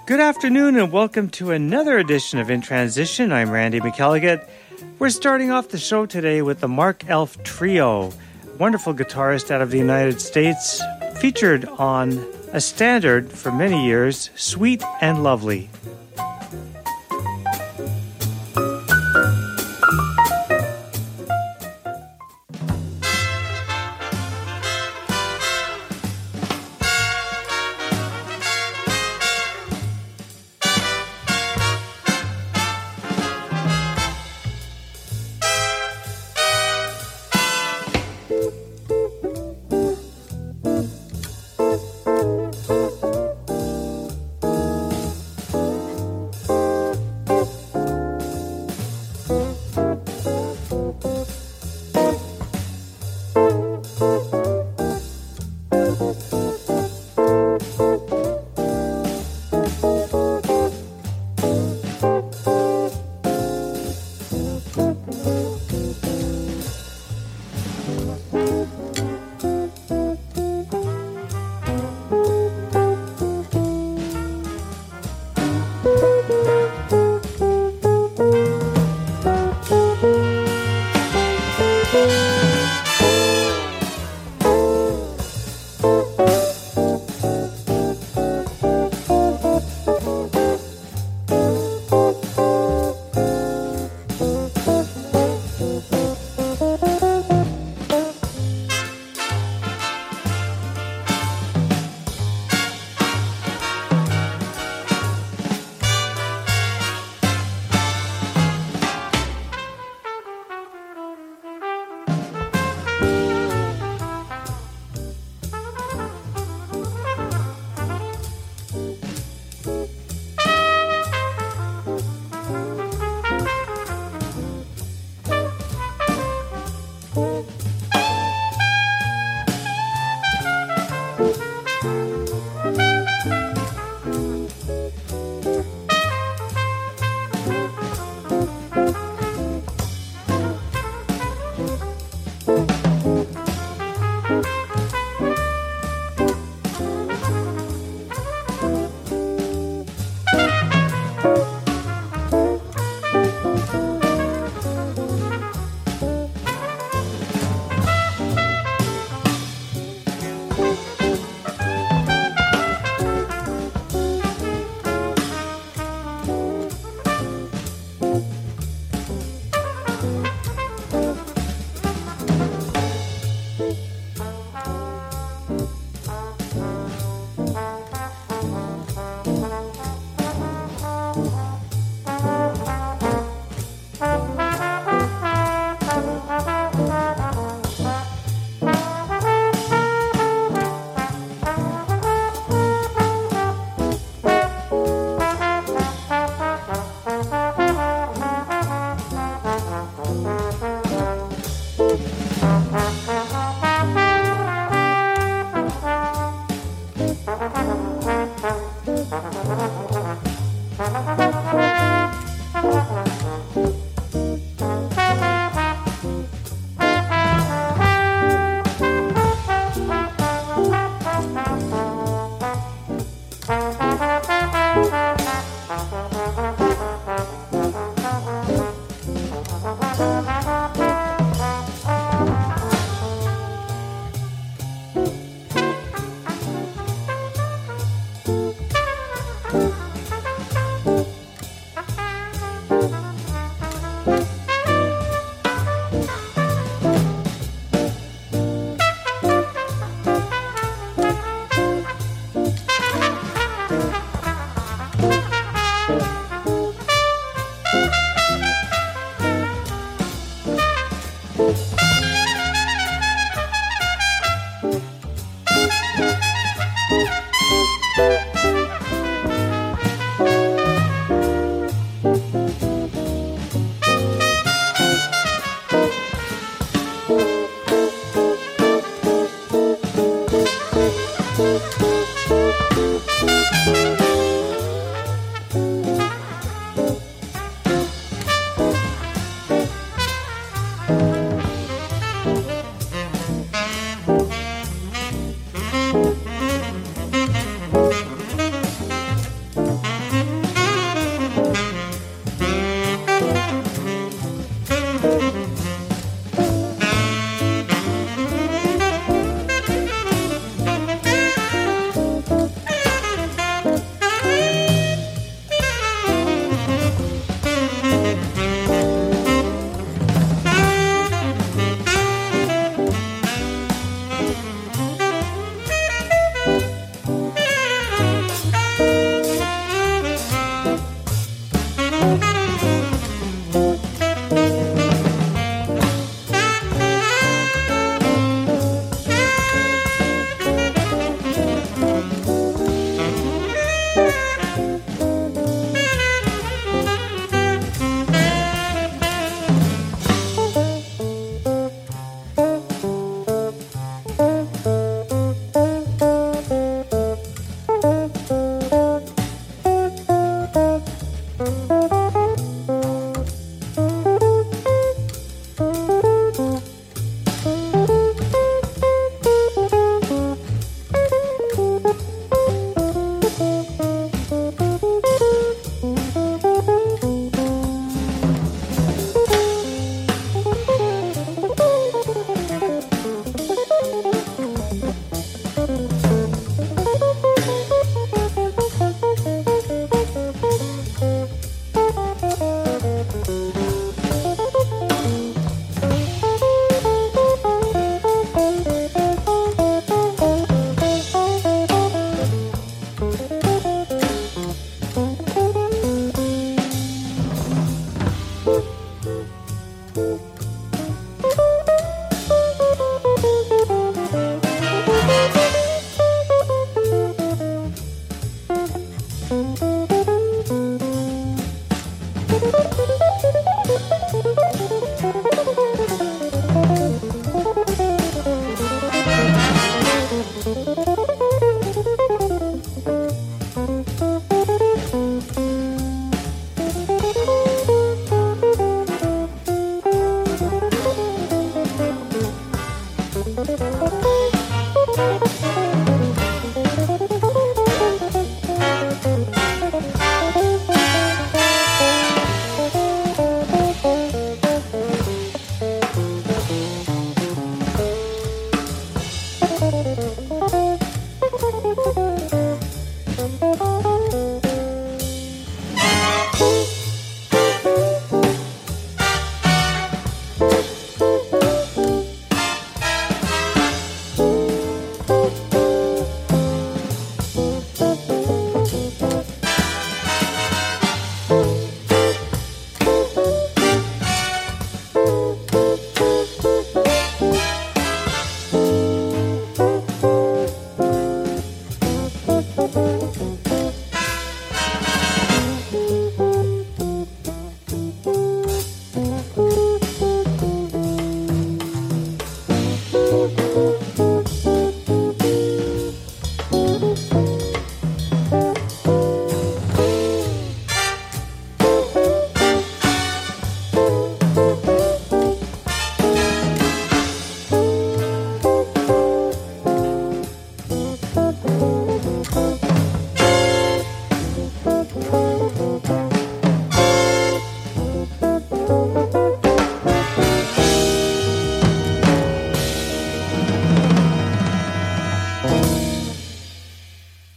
Good afternoon and welcome to another edition of In Transition. I'm Randy McElligott. We're starting off the show today with the Mark Elf Trio, wonderful guitarist out of the United States, featured on a standard for many years, Sweet and Lovely.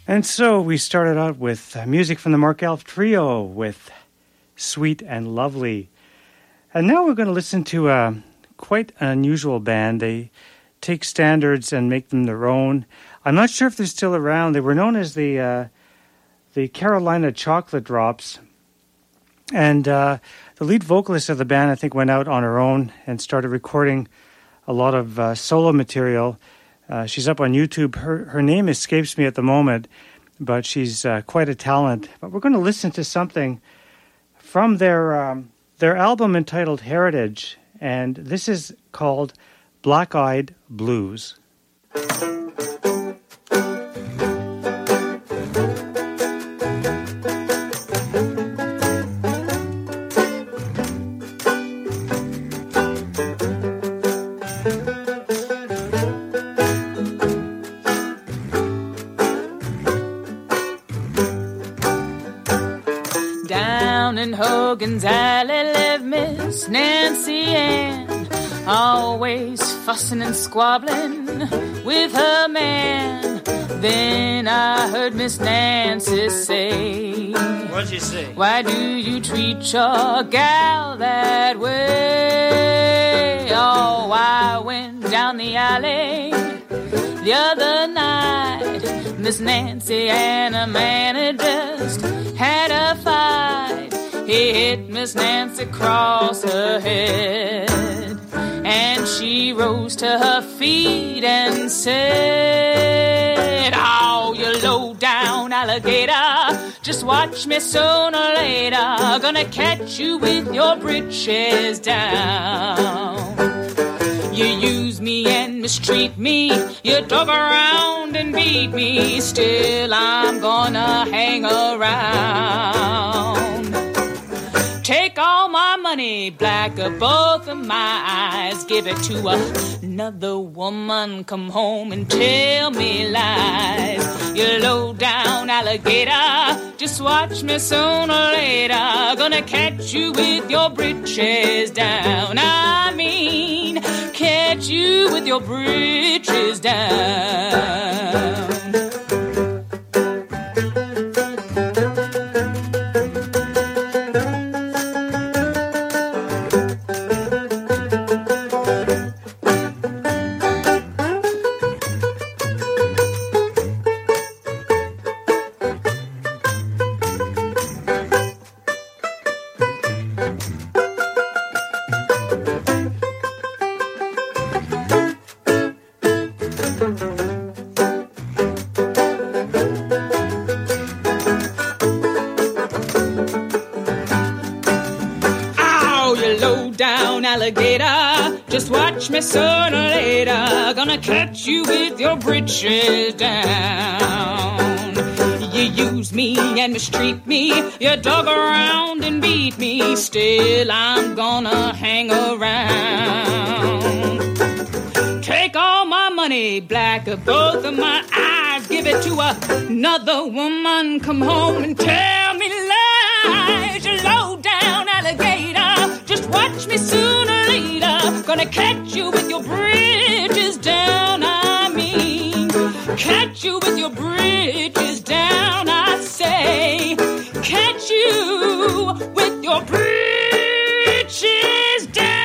And so we started out with music from the Mark Elf Trio with Sweet and Lovely. And now we're going to listen to quite an unusual band. They take standards and make them their own. I'm not sure if they're still around. They were known as the Carolina Chocolate Drops. And the lead vocalist of the band, I think, went out on her own and started recording a lot of solo material. She's up on YouTube. Her name escapes me at the moment, but she's quite a talent. But we're going to listen to something from their album entitled Heritage, and this is called Black Eyed Blues. In Hogan's Alley lived Miss Nancy Ann, always fussing and squabbling with her man. Then I heard Miss Nancy say, What'd you say? Why do you treat your gal that way? Oh, I went down the alley the other night. Miss Nancy and a man had just had a fight. He hit Miss Nancy across her head, and she rose to her feet and said, Oh, you low-down alligator, just watch me sooner or later, gonna catch you with your britches down. You use me and mistreat me, you dug around and beat me, still I'm gonna hang around. Take all my money, black of both of my eyes, give it to another woman, come home and tell me lies. You low-down alligator, just watch me sooner or later, gonna catch you with your britches down. I mean, catch you with your britches down. Alligator, just watch me sooner or later, gonna catch you with your britches down. You use me and mistreat me, you dug around and beat me, still I'm gonna hang around. Take all my money, black of both of my eyes, give it to another woman, come home and tell me lies. You low-down alligator, just watch me sooner or later, gonna catch you with your britches down. I mean, catch you with your britches down. I say, catch you with your britches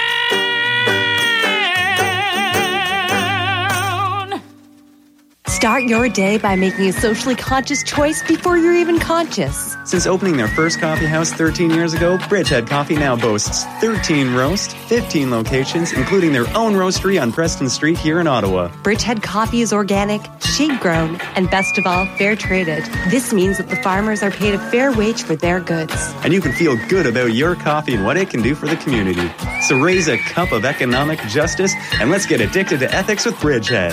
down. Start your day by making a socially conscious choice before you're even conscious. Since opening their first coffee house 13 years ago, Bridgehead Coffee now boasts 13 roasts, 15 locations, including their own roastery on Preston Street here in Ottawa. Bridgehead Coffee is organic, shade-grown, and best of all, fair-traded. This means that the farmers are paid a fair wage for their goods. And you can feel good about your coffee and what it can do for the community. So raise a cup of economic justice, and let's get addicted to ethics with Bridgehead.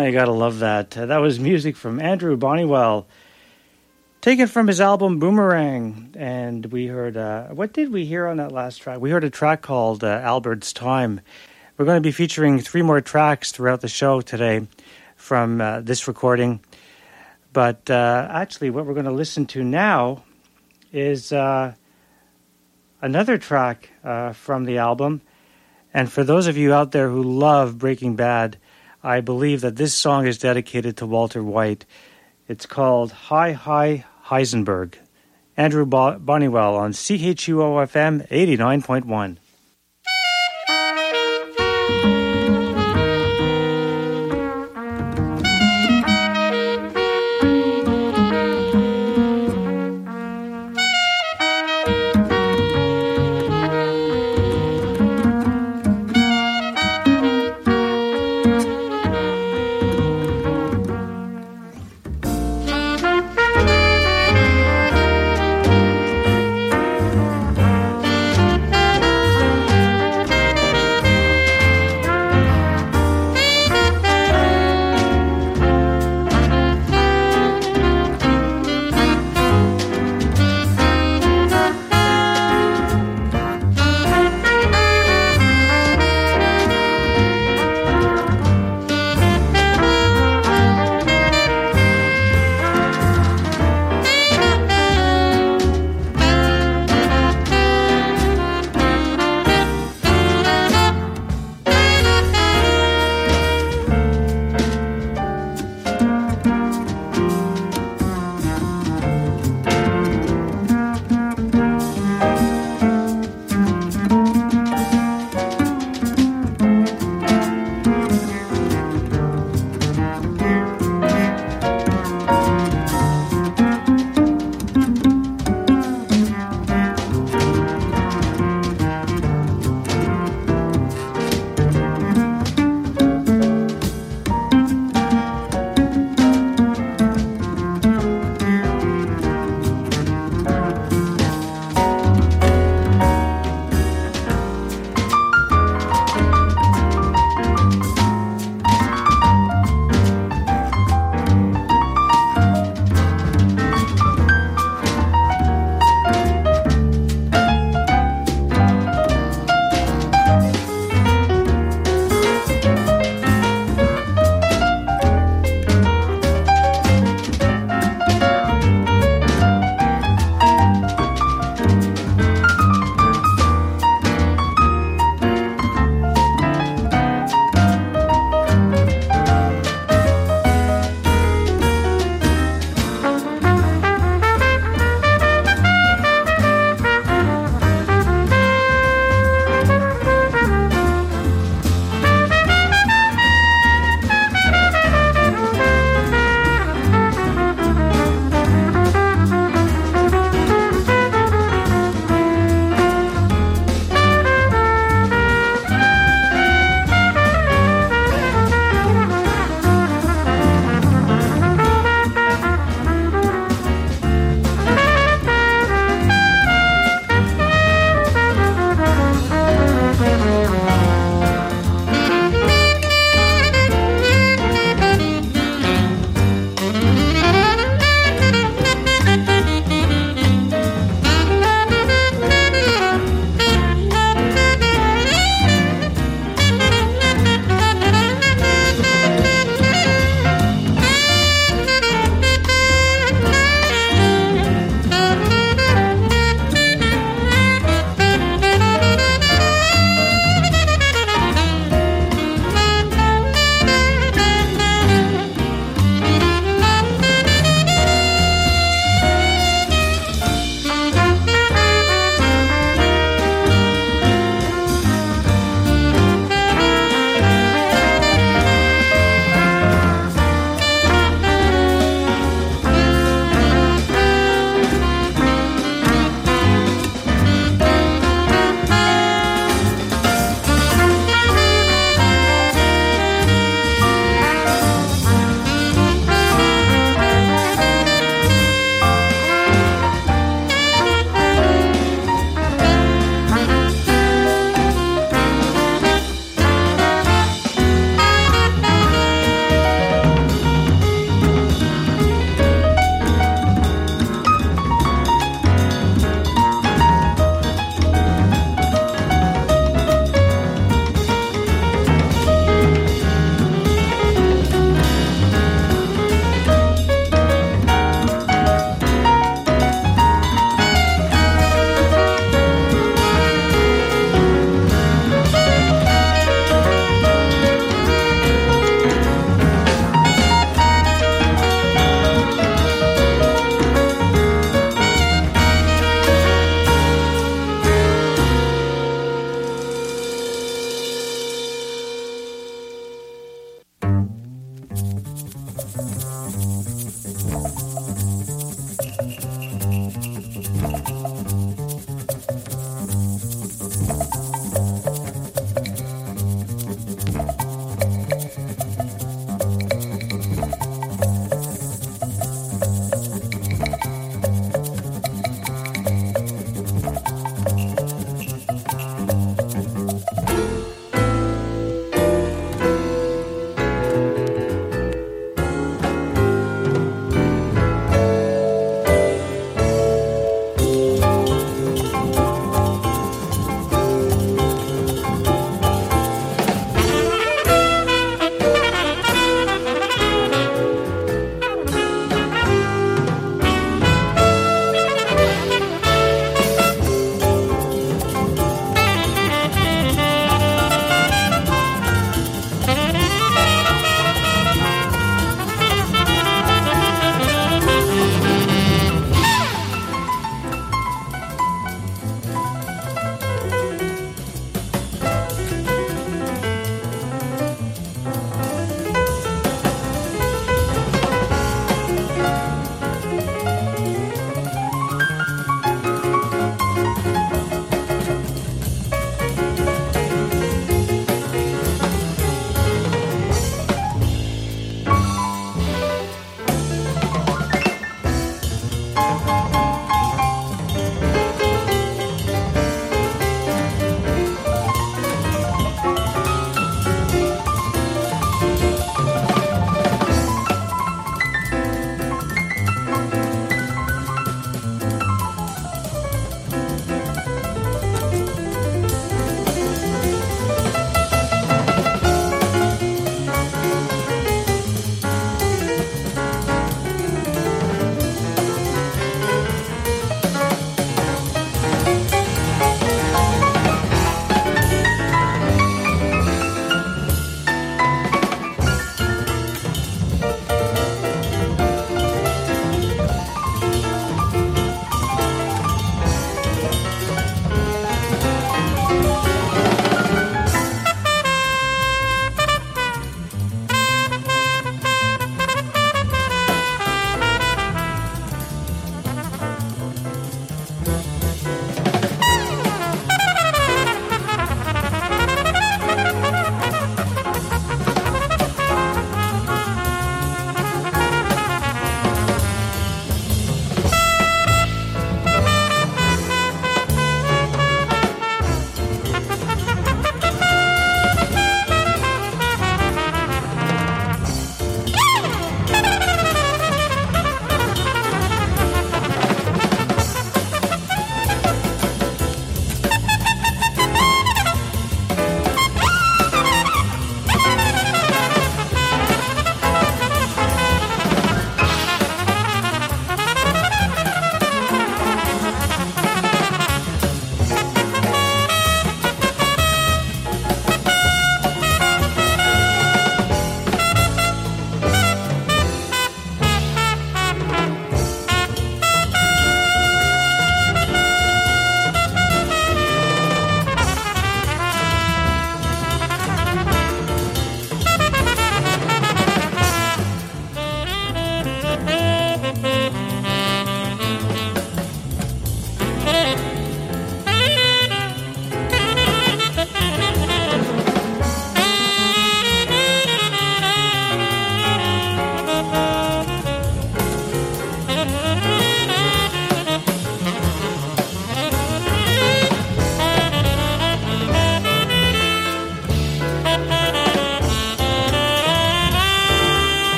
I gotta love that. That was music from Andrew Bonniwell, taken from his album Boomerang. And we heard, what did we hear on that last track? We heard a track called Albert's Time. We're going to be featuring 3 more tracks throughout the show today from this recording. But actually, what we're going to listen to now is another track from the album. And for those of you out there who love Breaking Bad, I believe that this song is dedicated to Walter White. It's called Hi Hi Heisenberg. Andrew Bonniwell on CHUO-FM 89.1.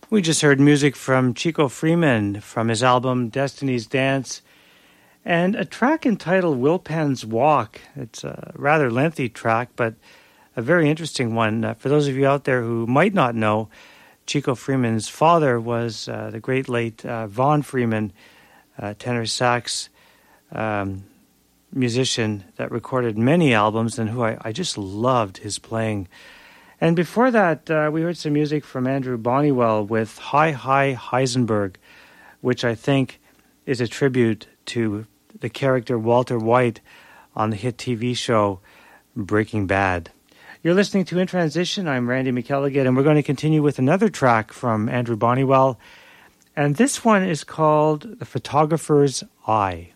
We just heard music from Chico Freeman from his album Destiny's Dance, and a track entitled Wilpan's Walk. It's a rather lengthy track, but a very interesting one. For those of you out there who might not know, Chico Freeman's father was the great late Vaughn Freeman, tenor sax musician that recorded many albums and who I just loved his playing. And before that, we heard some music from Andrew Bonniwell with Hi Hi Heisenberg, which I think is a tribute to the character Walter White on the hit TV show Breaking Bad. You're listening to In Transition. I'm Randy McElligott, and we're going to continue with another track from Andrew Bonniwell. And this one is called The Photographer's Eye.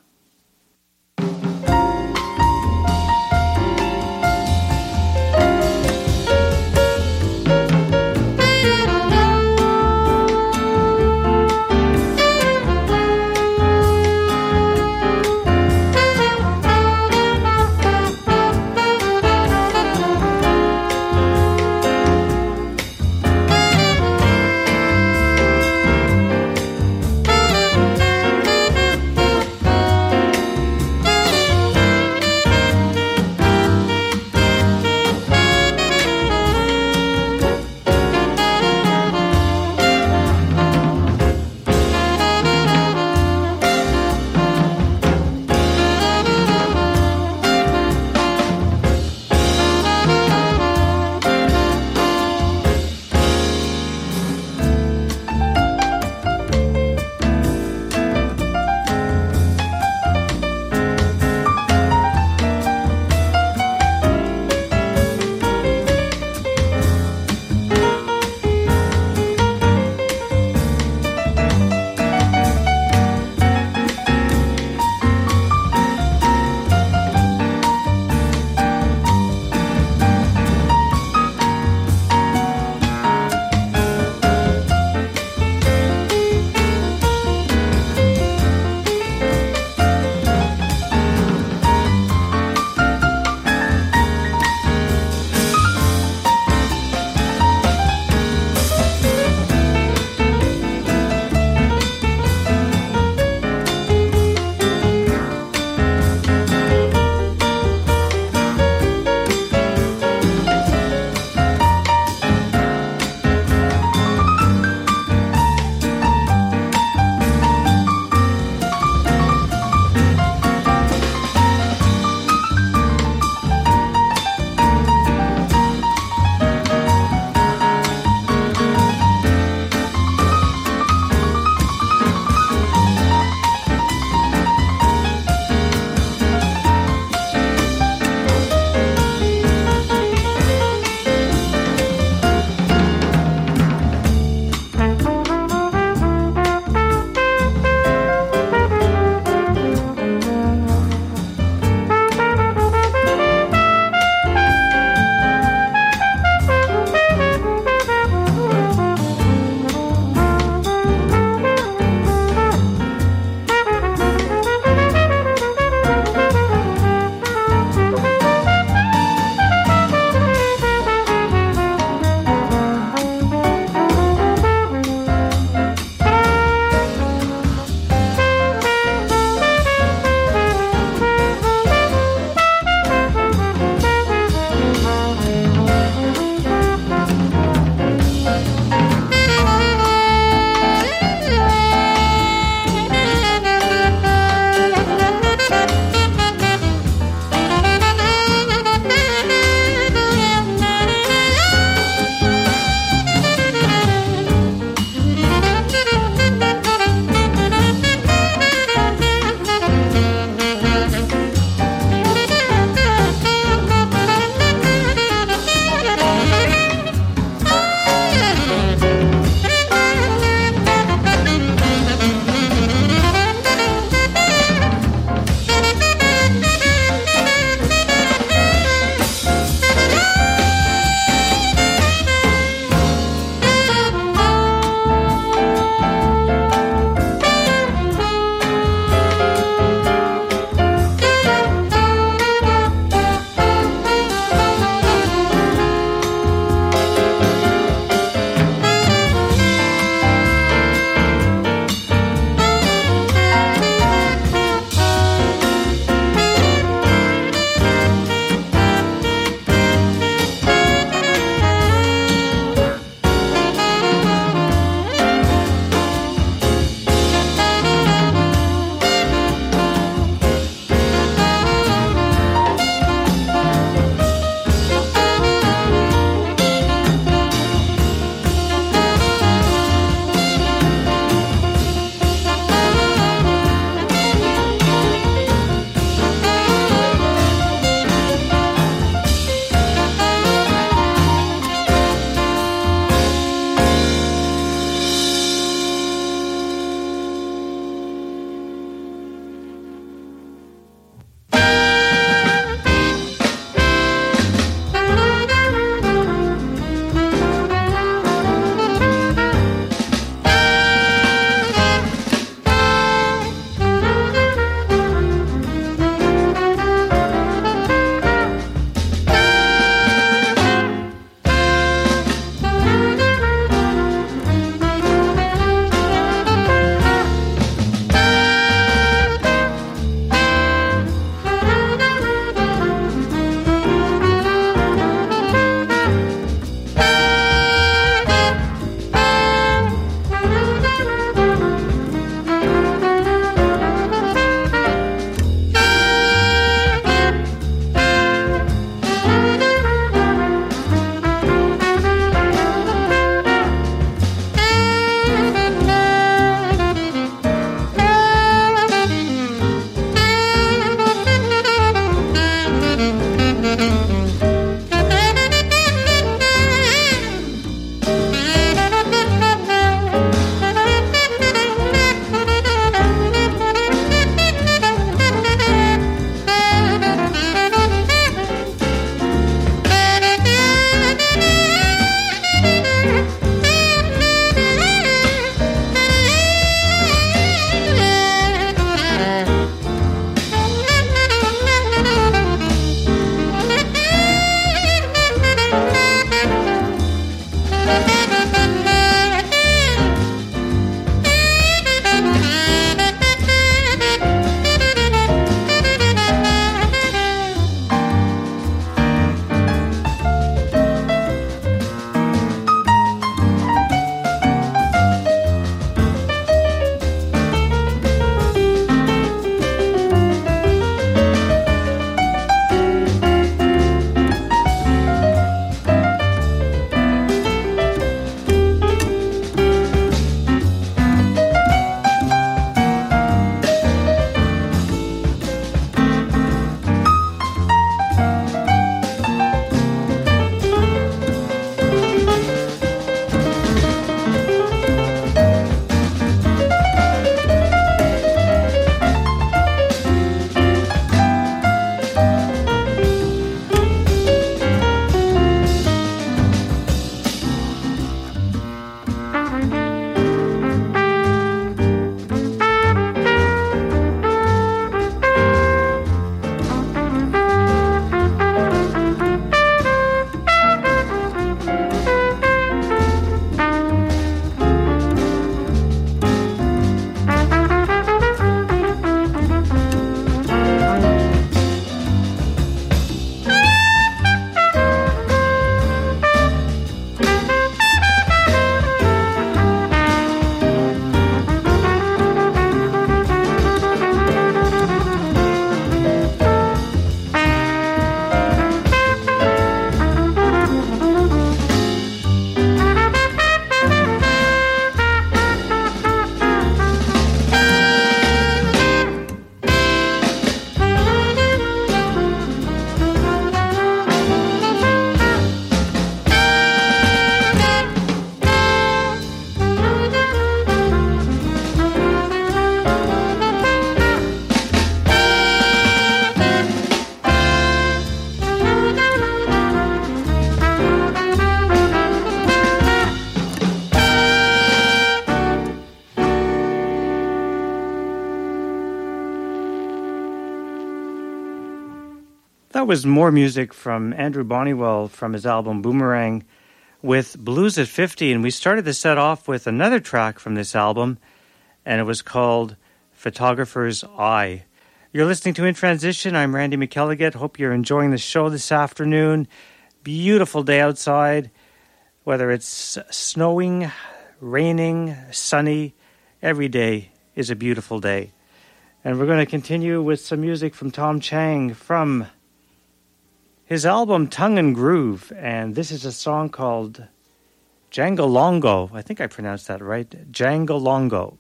that was more music from Andrew Bonniwell from his album Boomerang with Blues at 50. And we started the set off with another track from this album, and it was called Photographer's Eye. You're listening to In Transition. I'm Randy McElligott. Hope you're enjoying the show this afternoon. Beautiful day outside, whether it's snowing, raining, sunny, every day is a beautiful day. And we're going to continue with some music from Tom Chang from his album Tongue and Groove. And this is a song called Jangalongo. I think I pronounced that right. Jangalongo.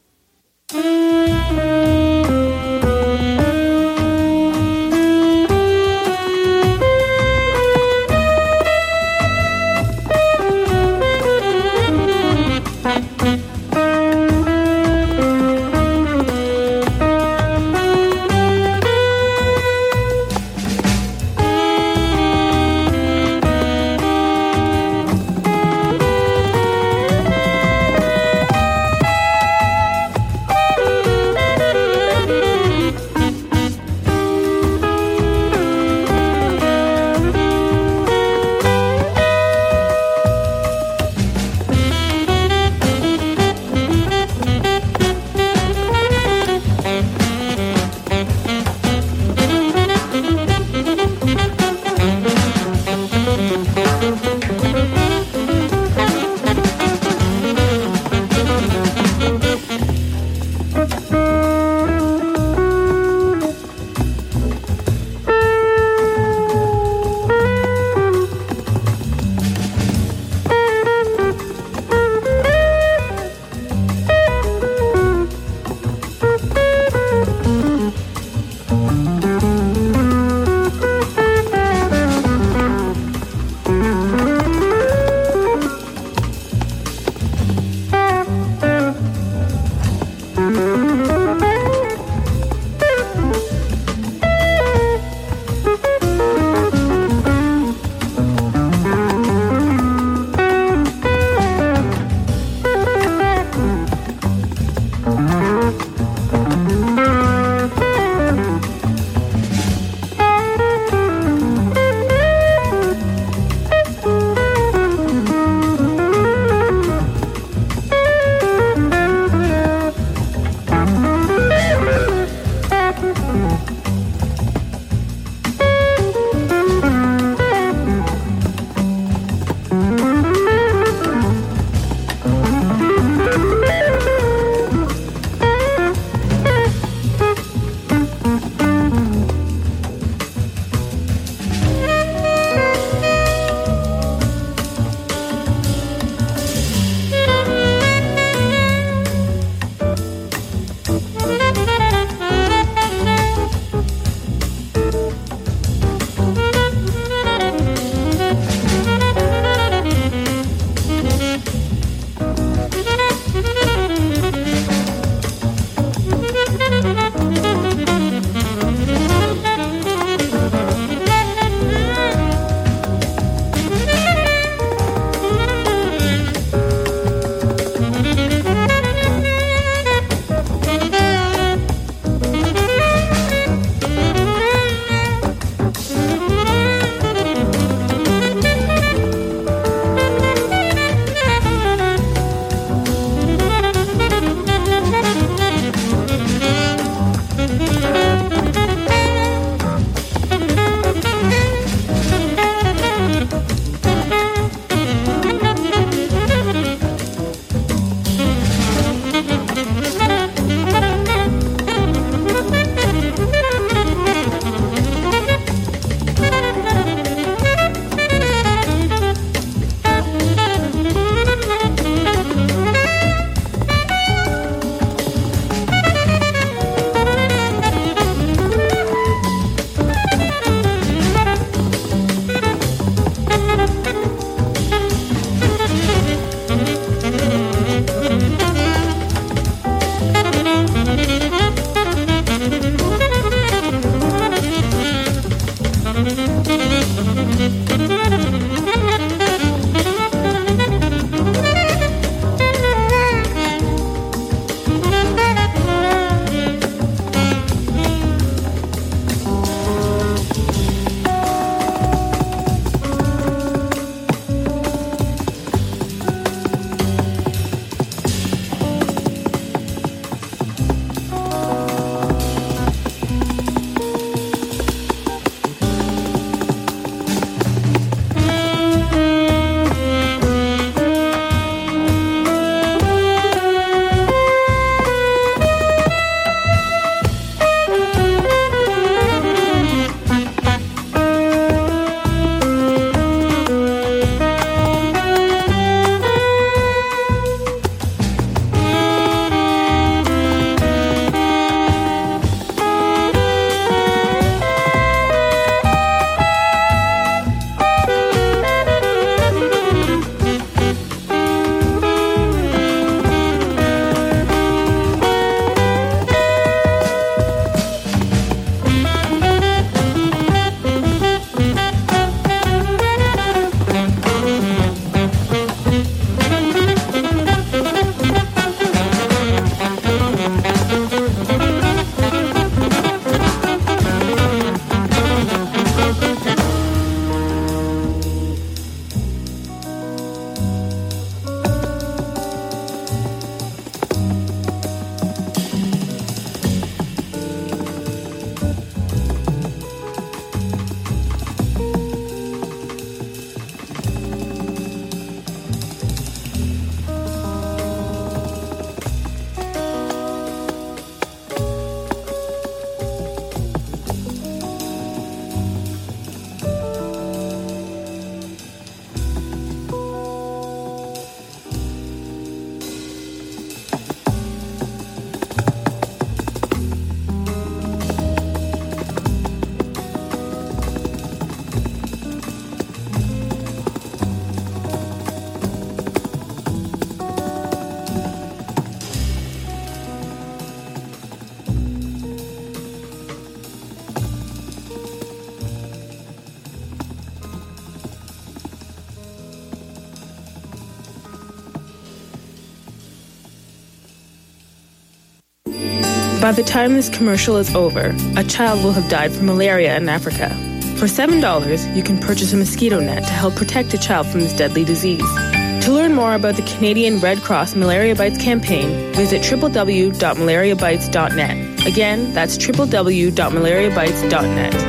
By the time this commercial is over, a child will have died from malaria in Africa. For $7, you can purchase a mosquito net to help protect a child from this deadly disease. To learn more about the Canadian Red Cross Malaria Bites campaign, visit www.malariabites.net. Again, that's www.malariabites.net.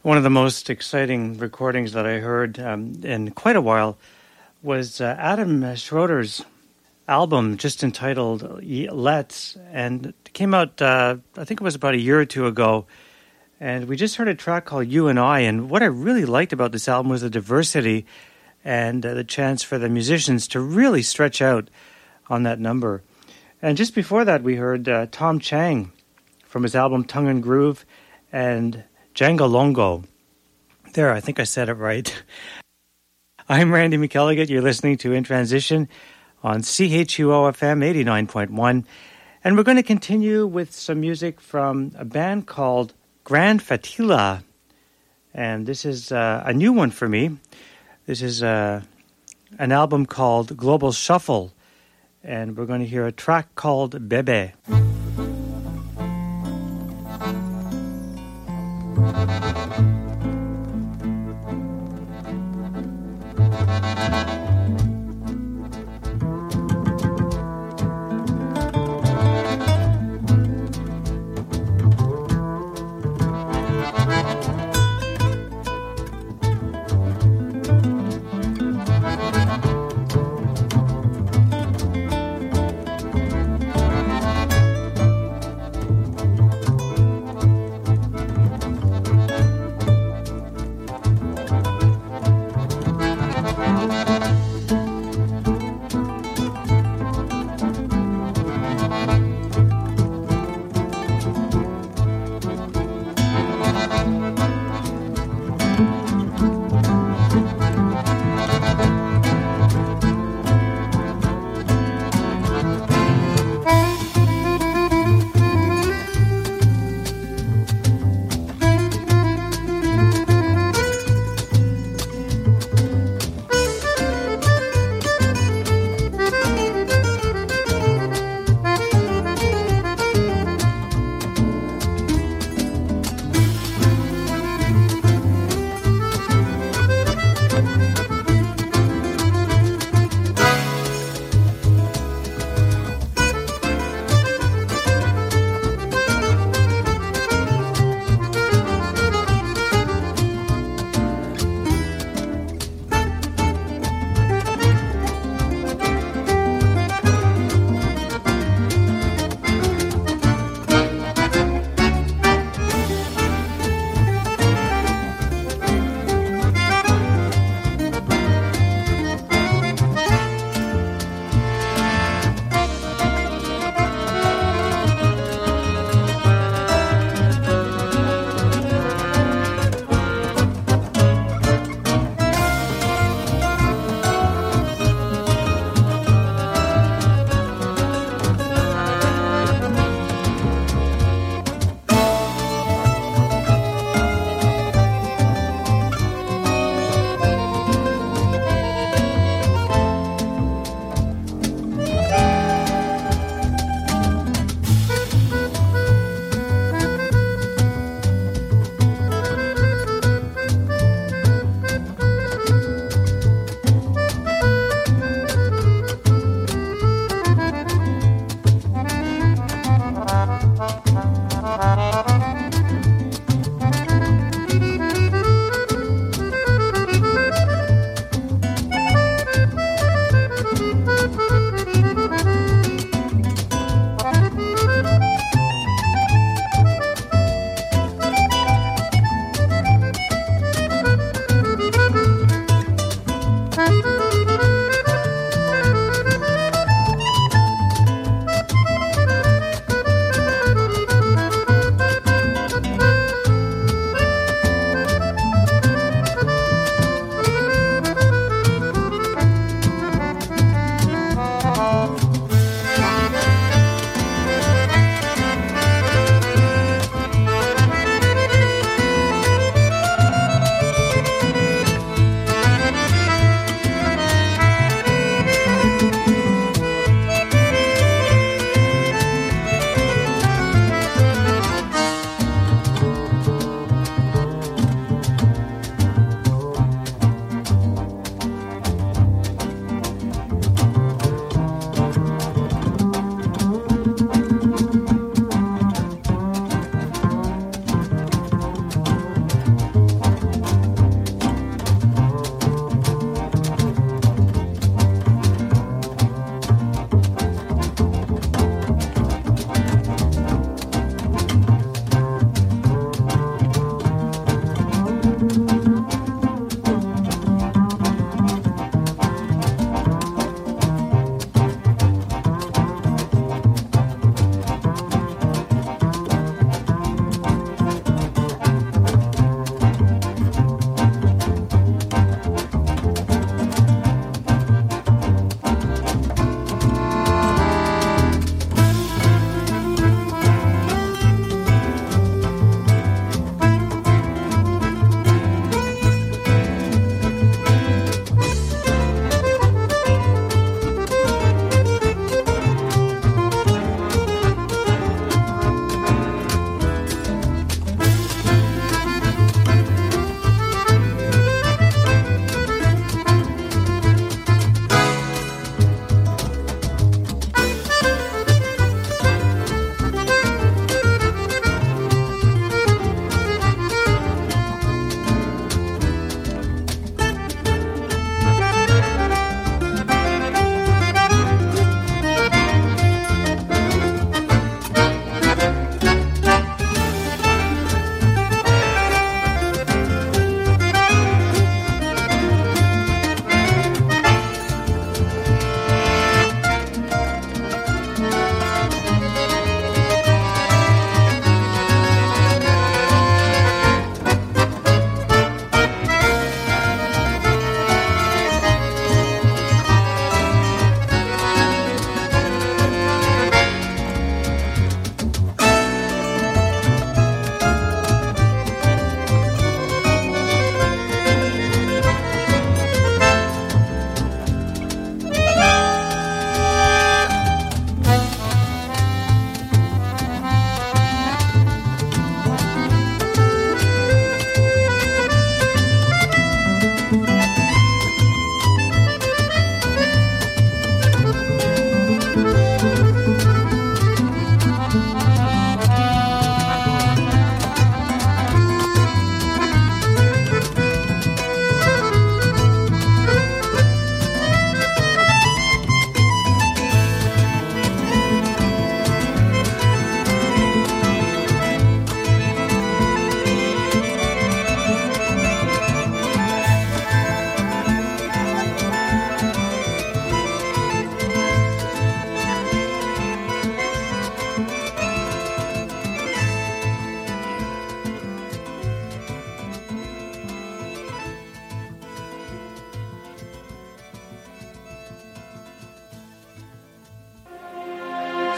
One of the most exciting recordings that I heard in quite a while was Adam Schroeder's album, just entitled Let's, and it came out, I think it was about a year or two ago, and we just heard a track called You and I, and what I really liked about this album was the diversity and the chance for the musicians to really stretch out on that number. And just before that, we heard Tom Chang from his album Tongue and Groove and Django. There, I think I said it right. I'm Randy McElligott. You're listening to In Transition on CHUO-FM 89.1. And we're going to continue with some music from a band called Grand Fatila. And this is a new one for me. This is an album called Global Shuffle. And we're going to hear a track called Bebe.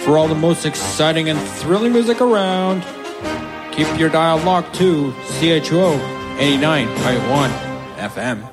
for all the most exciting and thrilling music around. Keep your dial locked to CHUO 89.1 FM.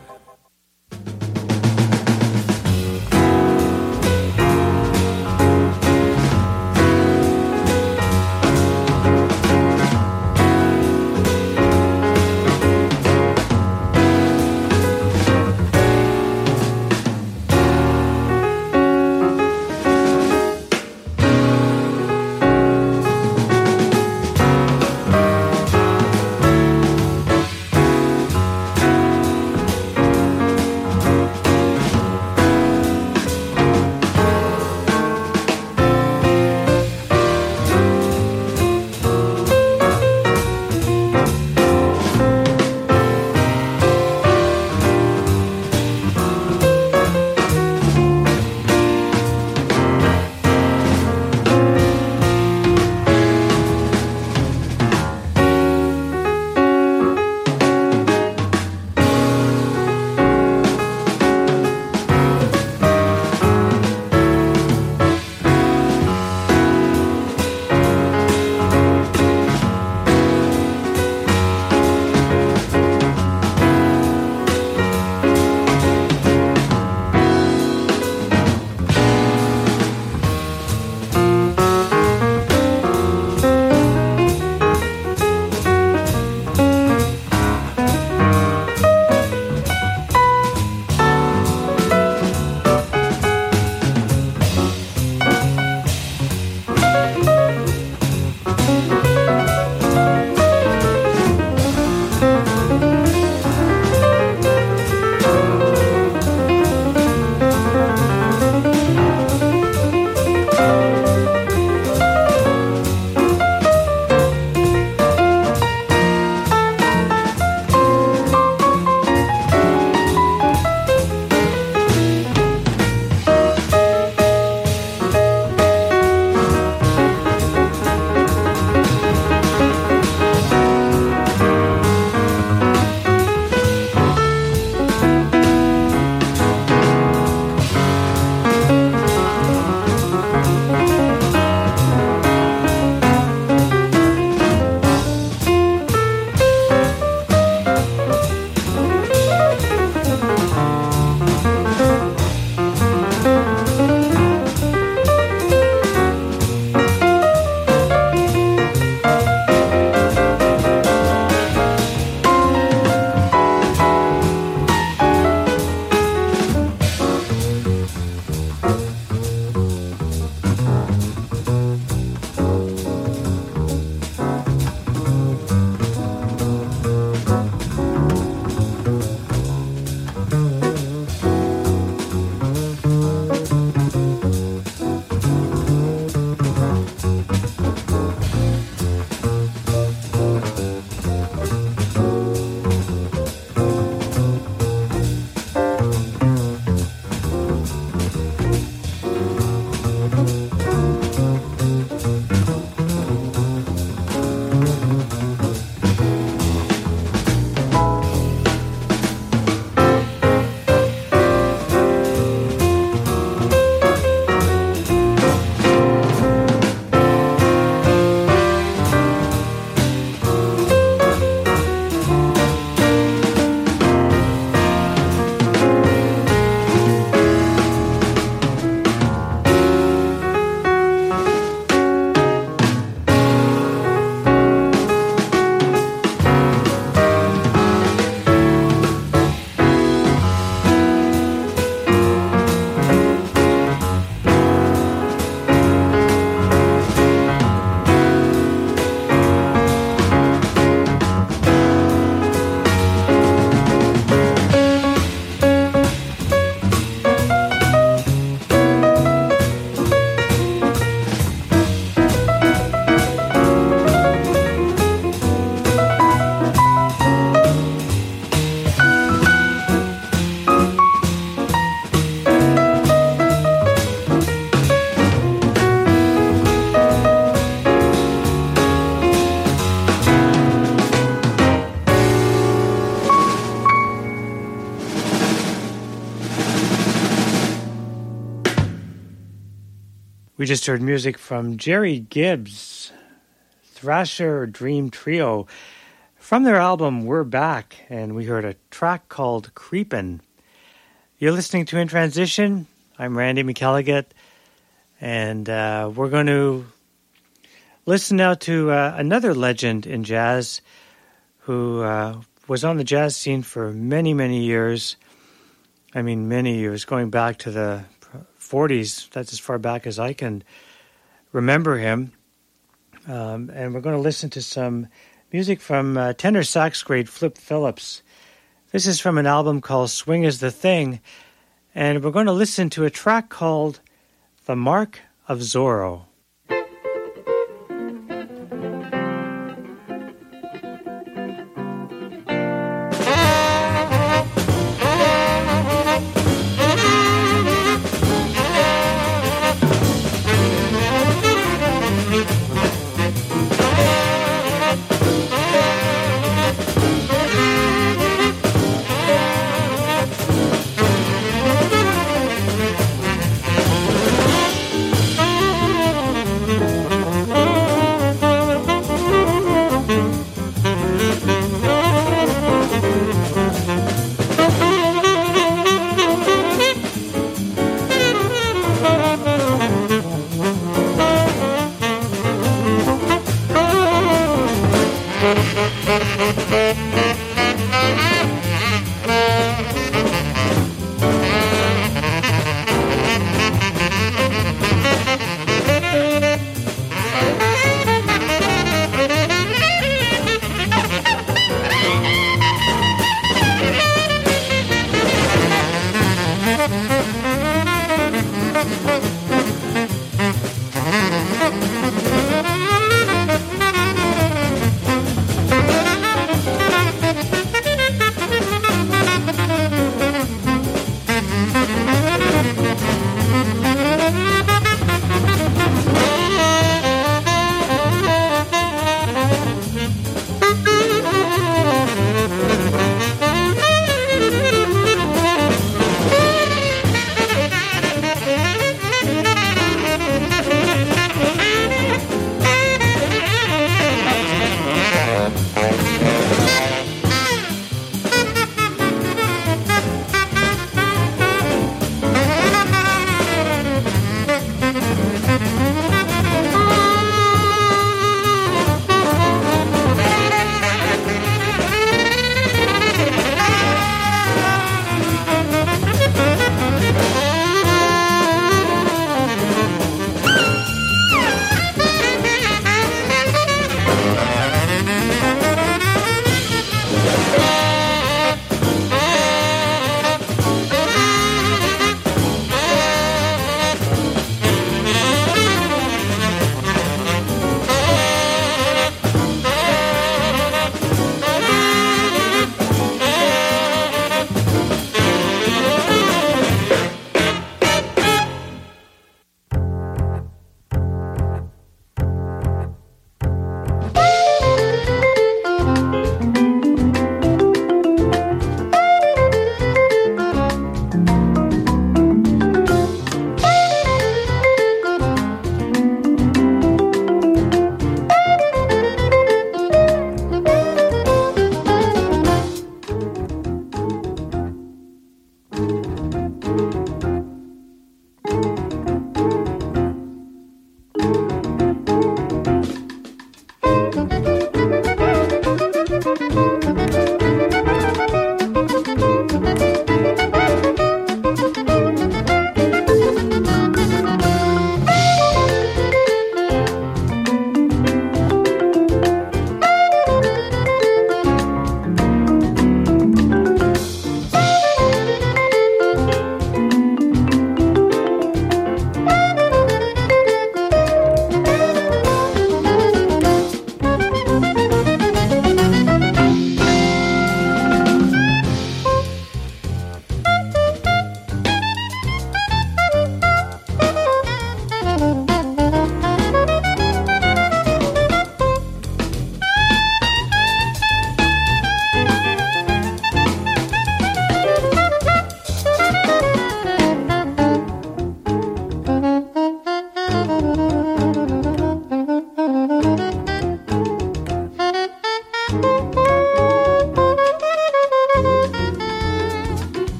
We just heard music from Jerry Gibbs, Thrasher Dream Trio, from their album We're Back, and we heard a track called Creepin'. You're listening to In Transition. I'm Randy McElligott, and we're going to listen now to another legend in jazz who was on the jazz scene for many, many years. I mean, many years, going back to the 40s. That's as far back as I can remember him. And we're going to listen to some music from tenor sax grade Flip Phillips. This is from an album called Swing is the Thing, and we're going to listen to a track called The Mark of Zorro.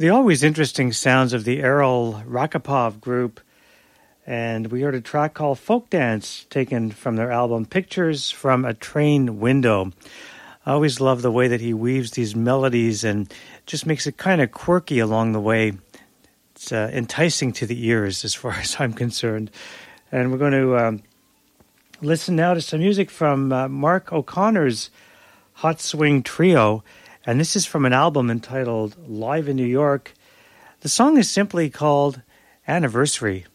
the always interesting sounds of the Errol Rakapov group, and we heard a track called Folk Dance, taken from their album Pictures from a Train Window. I always love the way that he weaves these melodies and just makes it kind of quirky along the way. It's enticing to the ears as far as I'm concerned. And we're going to listen now to some music from Mark O'Connor's Hot Swing Trio. And this is from an album entitled Live in New York. The song is simply called Anniversary.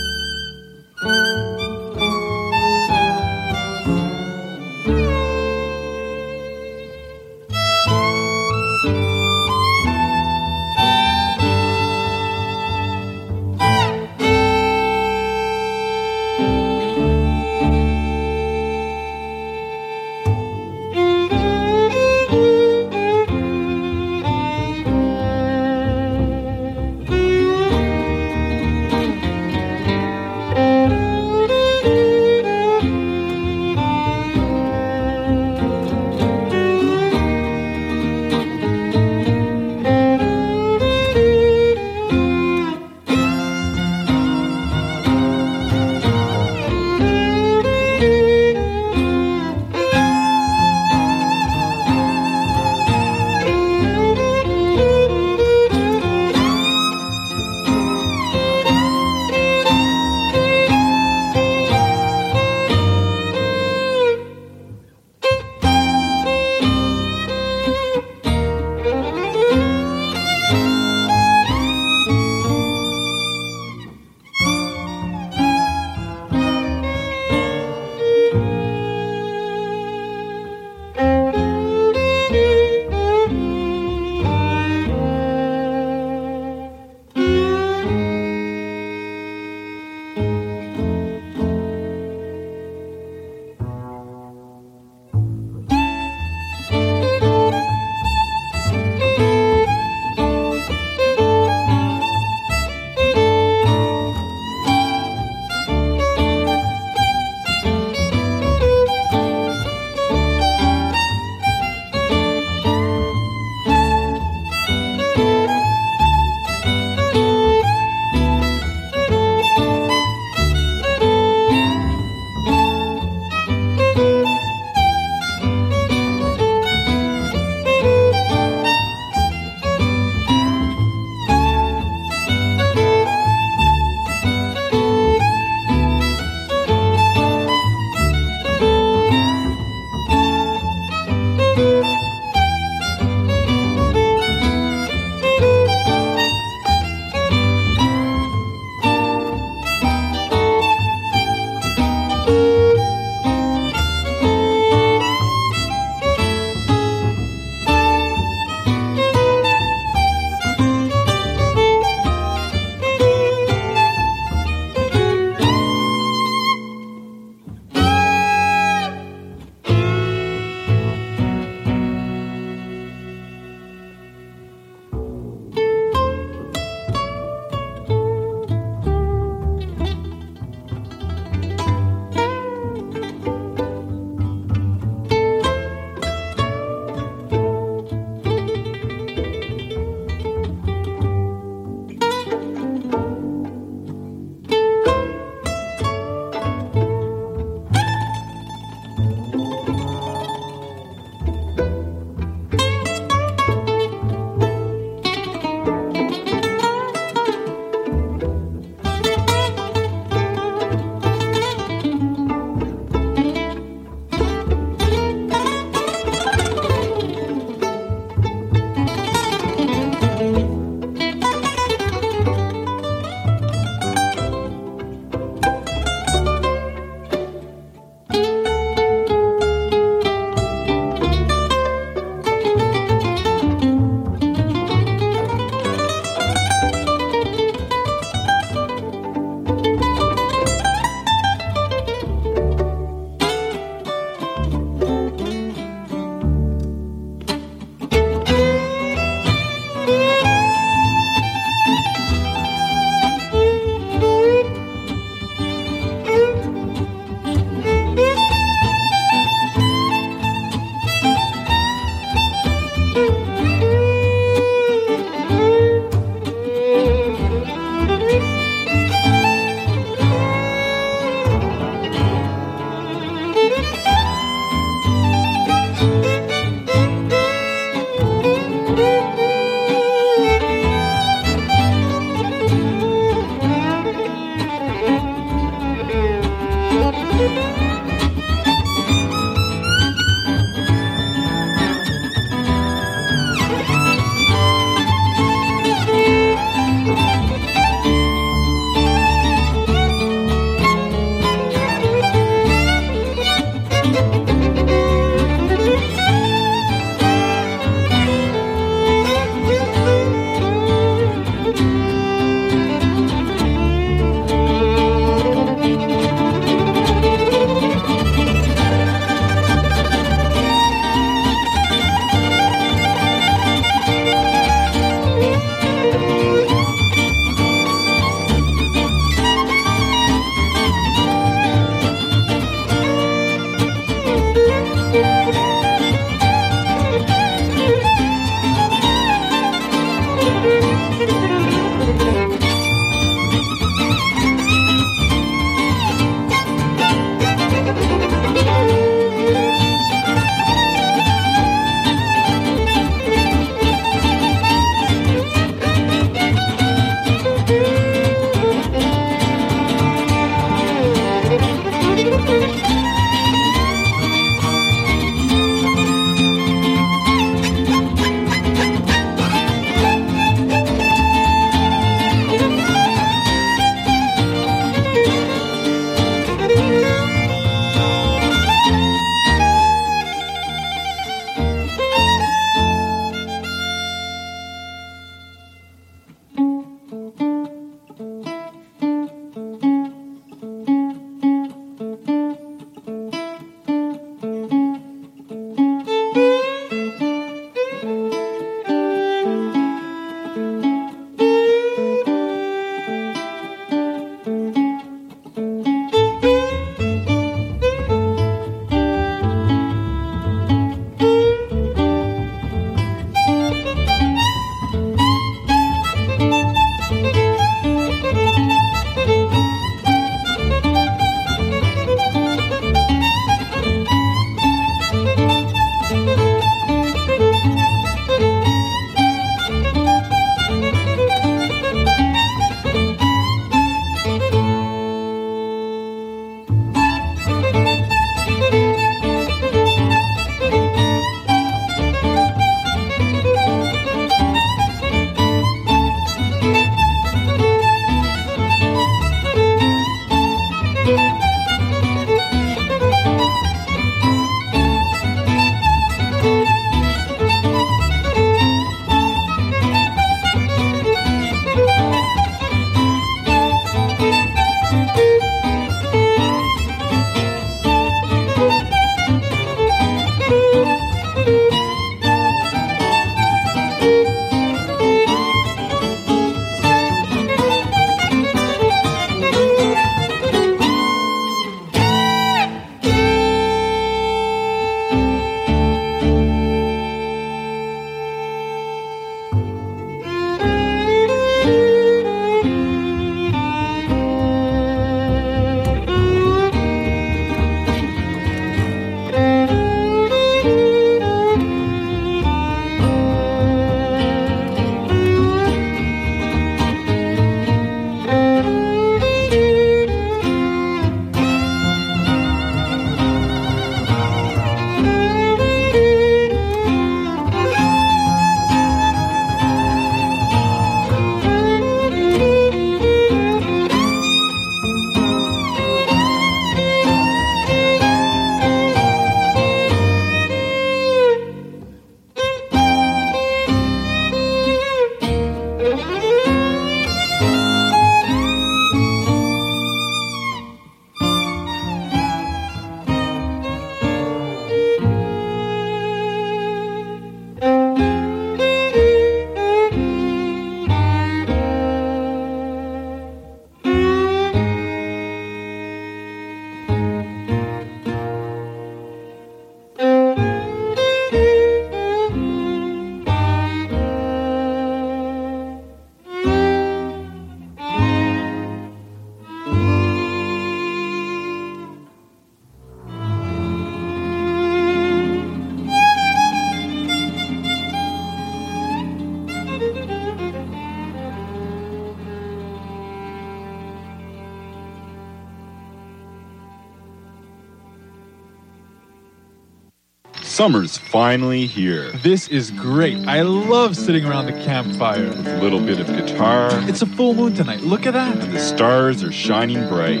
Summer's finally here. This is great. I love sitting around the campfire. With a little bit of guitar. It's a full moon tonight. Look at that. And the stars are shining bright.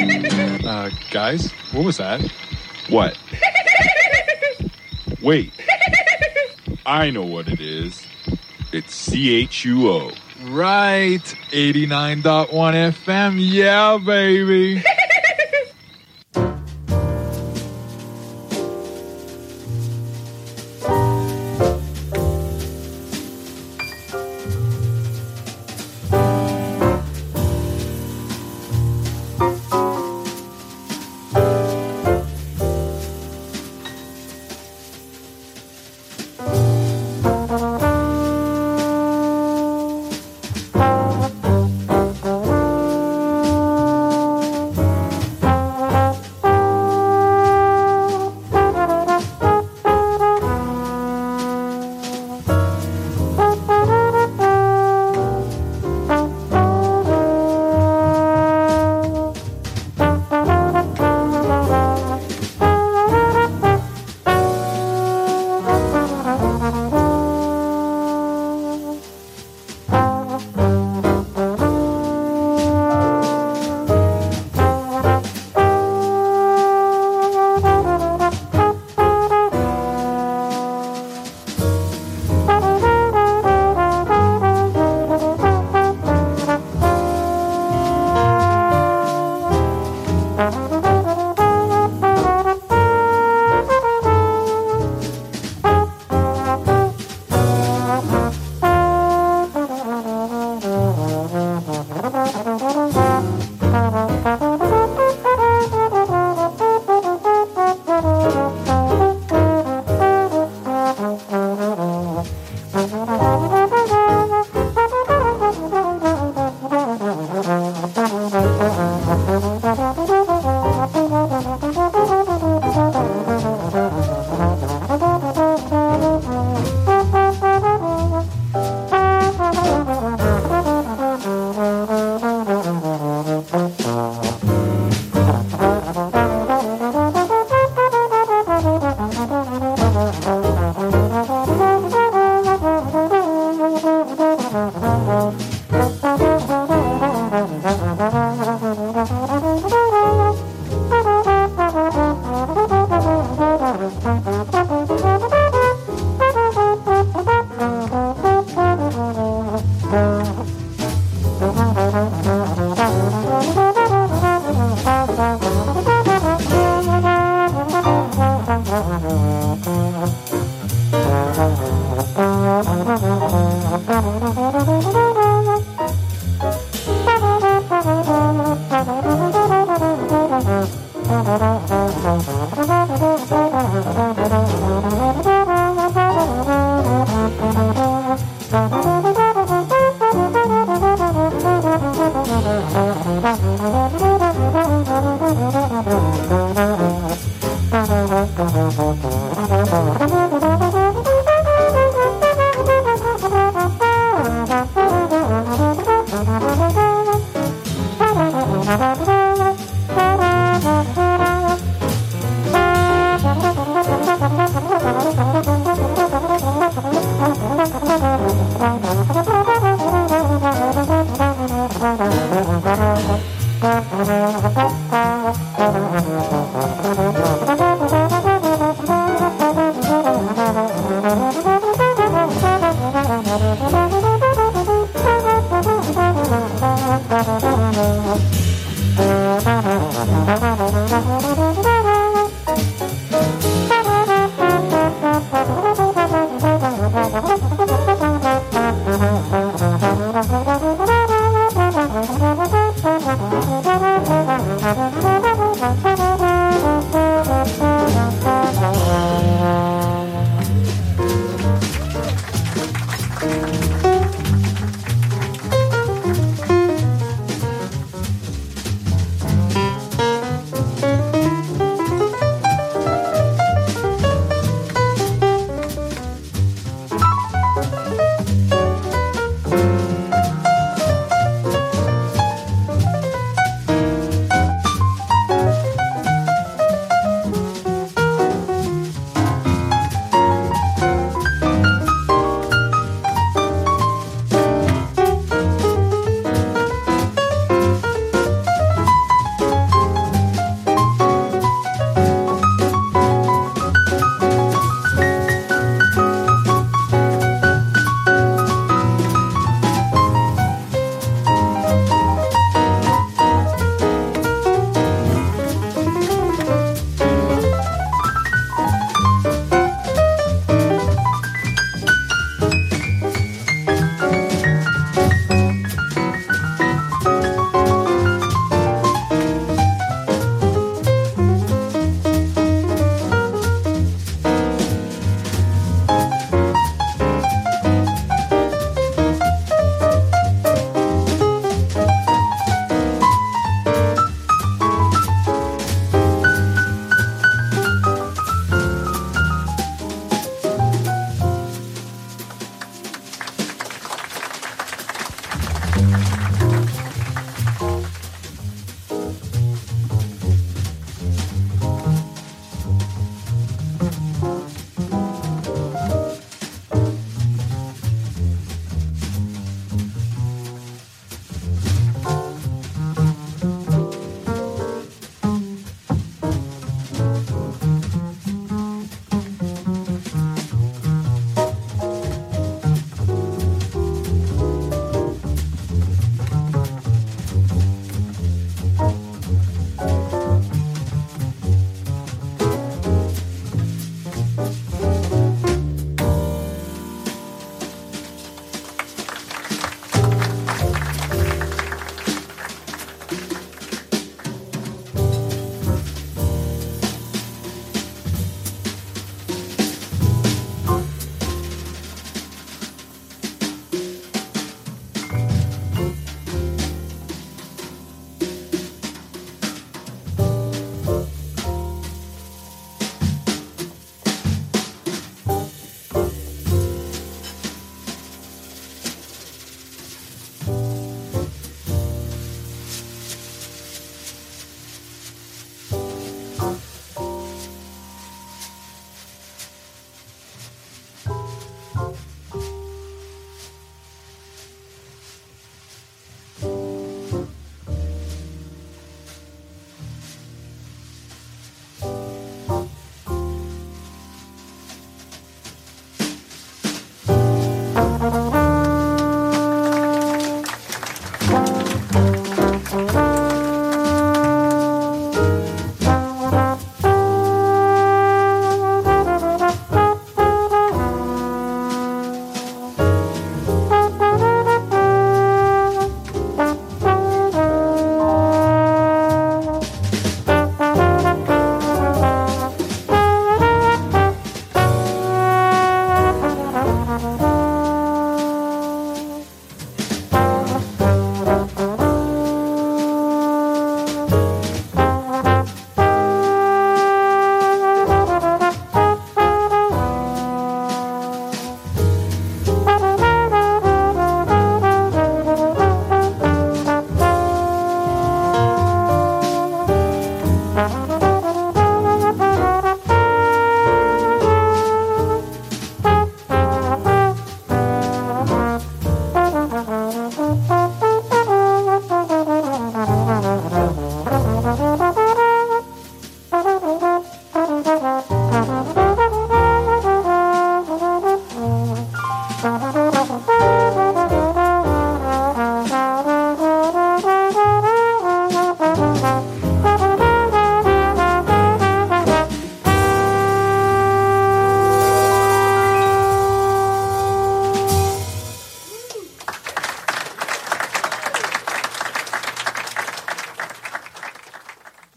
Guys, what was that? What? Wait. I know what it is. It's CHUO. Right. 89.1 FM. Yeah, baby.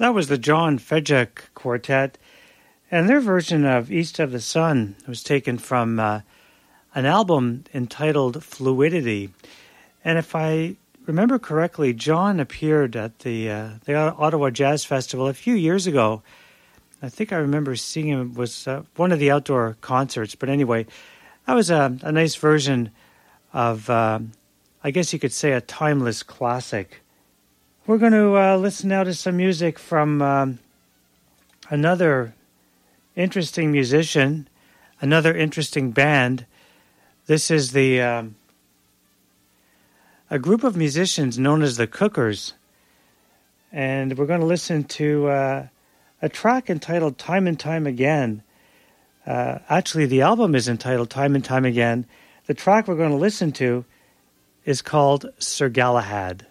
That was the John Fejeck Quartet, and their version of East of the Sun was taken from an album entitled Fluidity. And if I remember correctly, John appeared at the Ottawa Jazz Festival a few years ago. I think I remember seeing him. It was one of the outdoor concerts. But anyway, that was a nice version of, I guess you could say, a timeless classic. We're going to listen now to some music from another interesting musician, another interesting band. This is a group of musicians known as the Cookers. And we're going to listen to a track entitled Time and Time Again. Actually, the album is entitled Time and Time Again. The track we're going to listen to is called Sir Galahad.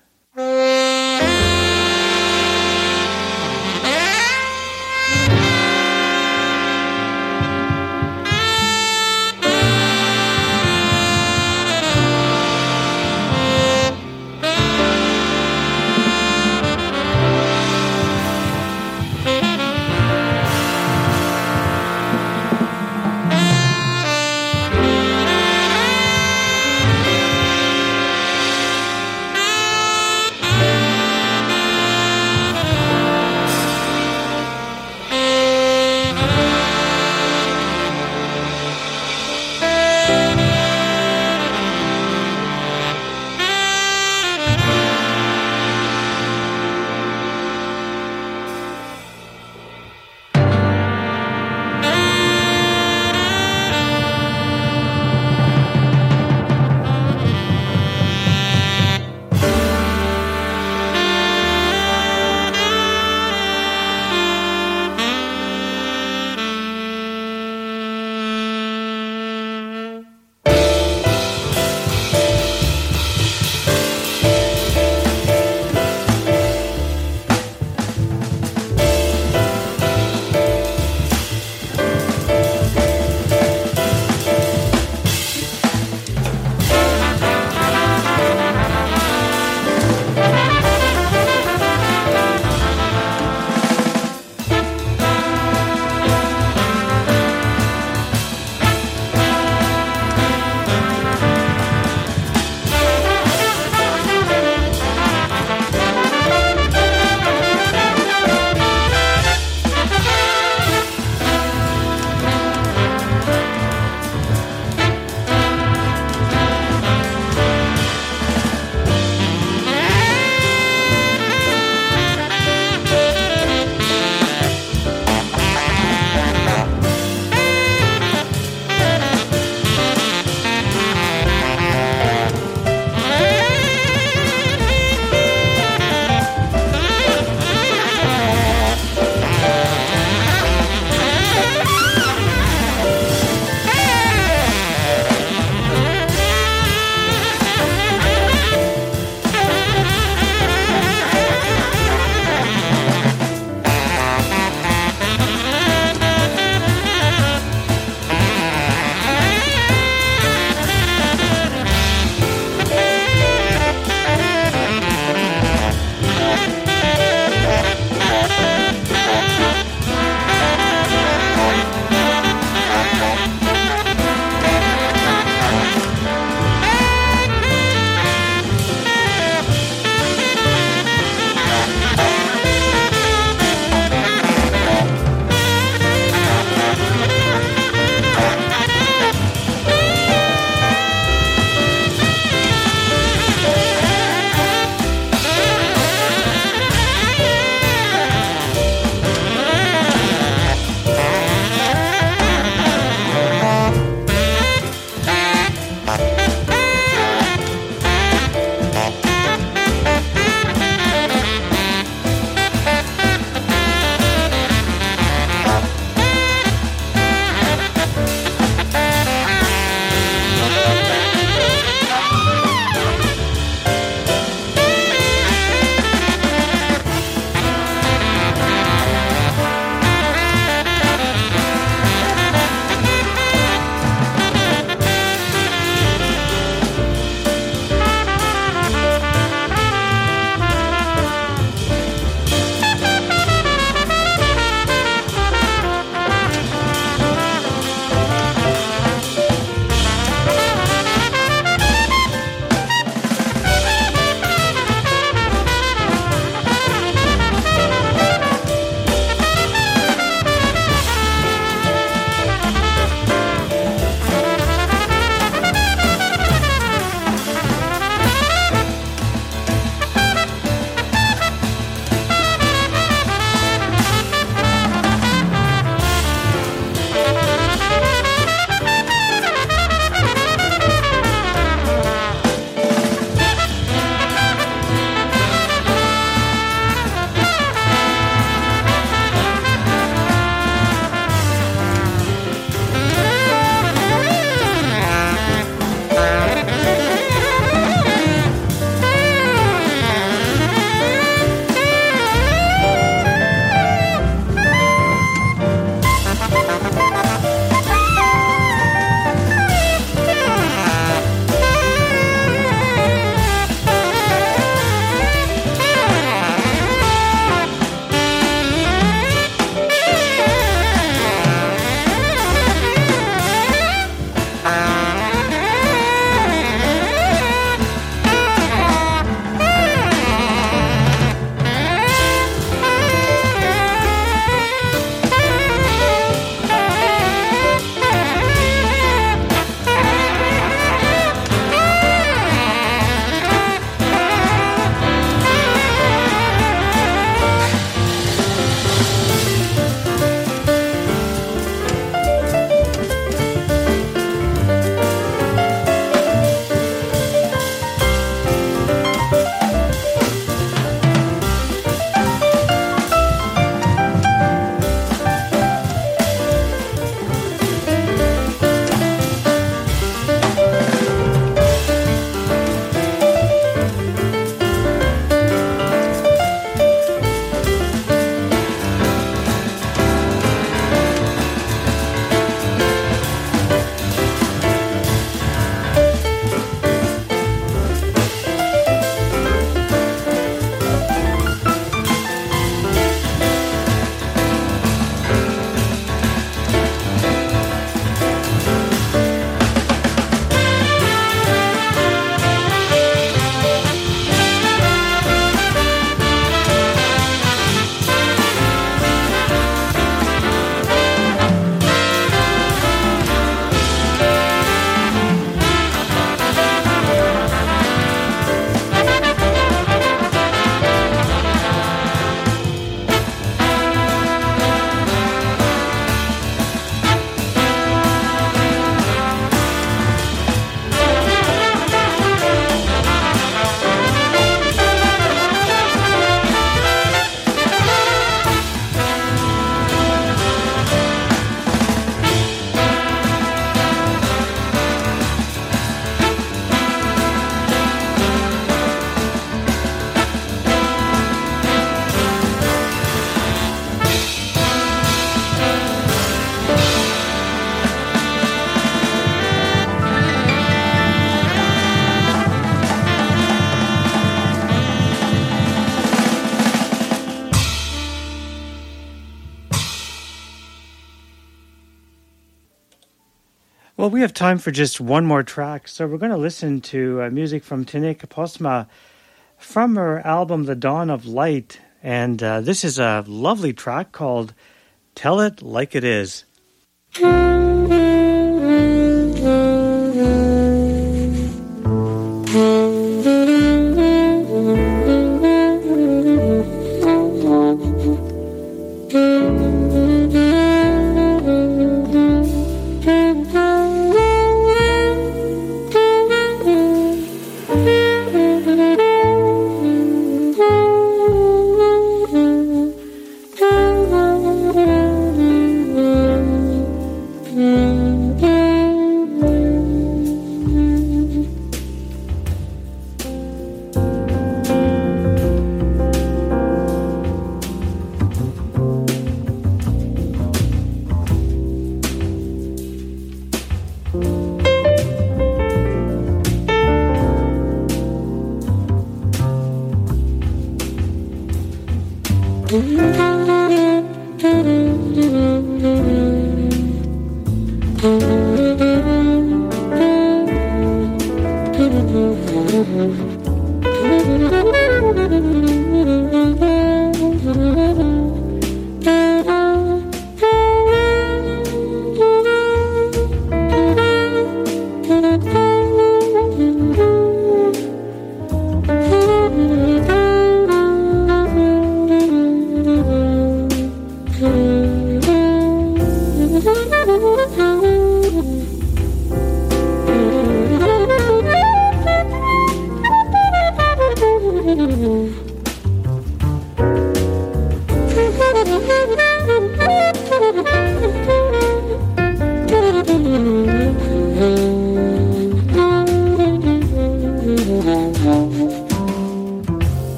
Well, we have time for just one more track, so we're going to listen to music from Tineke Postma from her album The Dawn of Light, and this is a lovely track called Tell It Like It Is.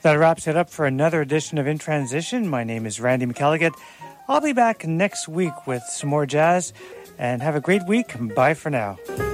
That wraps it up for another edition of In Transition. My name is Randy McElligott. I'll be back next week with some more jazz. And have a great week. Bye for now.